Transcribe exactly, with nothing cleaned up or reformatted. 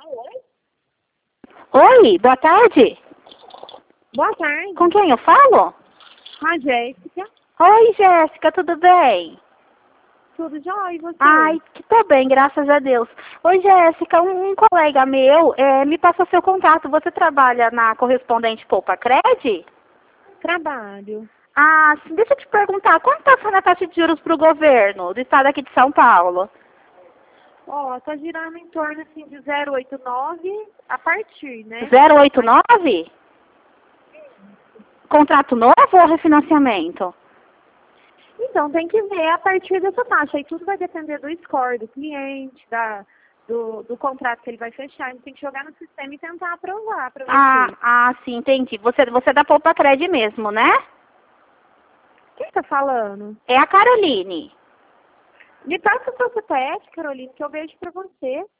Oi, boa tarde. Boa tarde. Com quem eu falo? Com a Jéssica. Oi, Jéssica, tudo bem? Tudo jóia, e você? Ai, que tô bem, graças a Deus. Oi, Jéssica, um, um colega meu é, me passou seu contato. Você trabalha na correspondente Poupa Cred? Trabalho. Ah, sim, deixa eu te perguntar, quanto tá sendo a taxa de juros pro governo do estado aqui de São Paulo? Ó, tá girando em torno assim de zero vírgula oitenta e nove a partir, né? zero vírgula oitenta e nove? Contrato novo ou refinanciamento? Então, tem que ver a partir dessa taxa. Aí tudo vai depender do score do cliente, da, do, do contrato que ele vai fechar. Ele tem que jogar no sistema e tentar aprovar para Ah, você. ah, sim, entendi. Você, você é da Poupa Cred mesmo, né? Quem tá falando? É a Caroline. Me passa o seu C P F, Carolina, que eu vejo pra você.